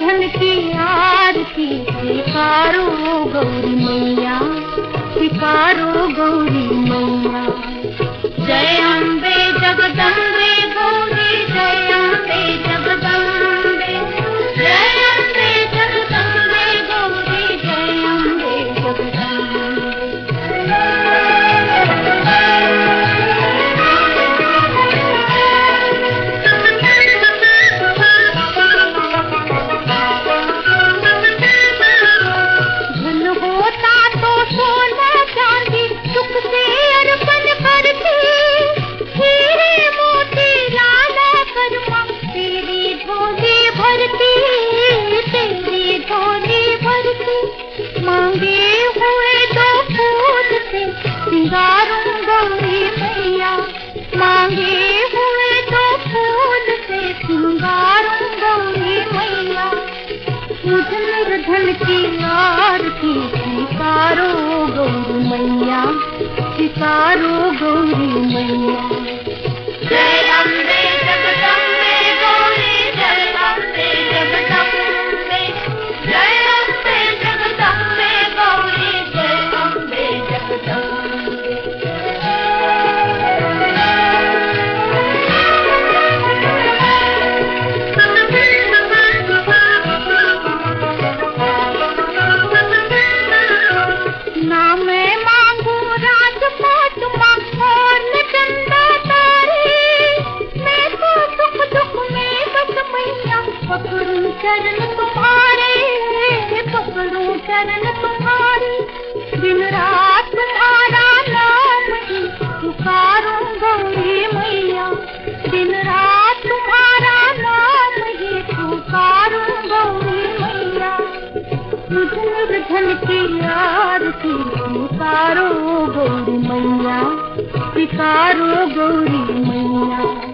निर्धन की आरती स्वीकारो गौरी मैया, स्वीकारो गौरी मैया। जय अम्बे जगदम्बे गौरी, जय अम्बे जगदम्बे, जय अम्बे जगदम्बे गौरी, जय अम्बे जगदम्बे। मांगे हुए दो फूल से सिंगारूं गौरी मैया, मांगे हुए दो फूल से सिंगारूं गौरी मैया। मुझ निर्धन की आरती स्वीकारो गौरी मैया, स्वीकारो गौरी मैया। जय अम्बे जगदम्बे गौरी, जय अम्बे जगदम्बे, जय अम्बे जगदम्बे गौरी, जय अम्बे जगदम्बे। ना मैं मांगू राजपाट और न चंदा तारे, मैं तो सुख दुख में बस मैया पकड़ूं चरण तुम्हारे, पकड़ूं चरण तुम्हारे। दिन रात तुम्हारा नाम ही पुकारूं गौरी मैया, दिन रात तुम्हारा नाम ही पुकारूं गौरी मैया। मुझ निर्धन की आरती स्वीकारो गौरी मैया, स्वीकारो गौरी मैया।